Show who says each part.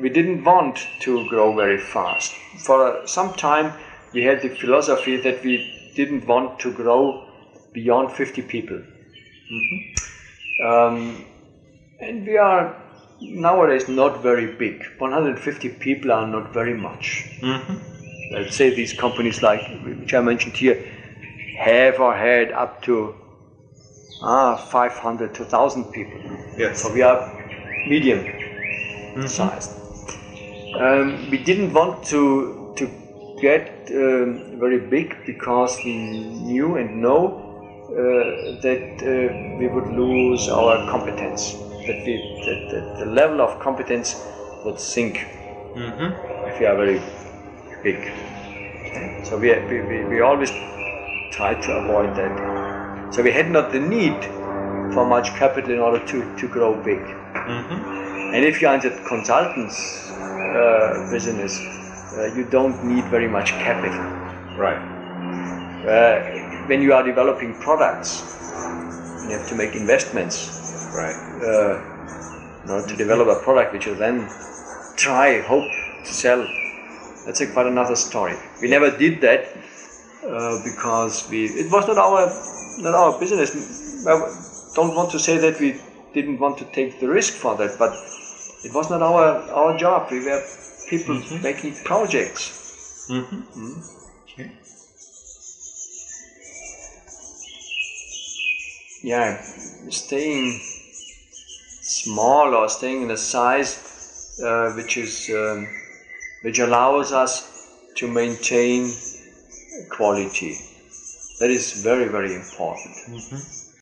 Speaker 1: we didn't want to grow very fast. For some time we had the philosophy that we didn't want to grow beyond 50 people. And we are nowadays not very big. 150 people are not very much. Let's say these companies like, which I mentioned here, have or had up to 500 to 1,000 people.
Speaker 2: Yes.
Speaker 1: So we are medium sized. We didn't want to get very big because we knew and know that we would lose our competence, that the level of competence would sink if we are very big. So we always tried to avoid that. So we had not the need for much capital in order to grow big. And if you are in the consultants business, you don't need very much capital.
Speaker 2: Right.
Speaker 1: When you are developing products, you have to make investments.
Speaker 2: Right.
Speaker 1: In order to develop a product which you then hope to sell. That's quite another story. We never did that because it was not our business. I don't want to say that we didn't want to take the risk for that, but it was not our job. We were people making projects.
Speaker 2: Okay.
Speaker 1: Yeah, staying small or staying in a size which allows us to maintain quality. That is very, very important.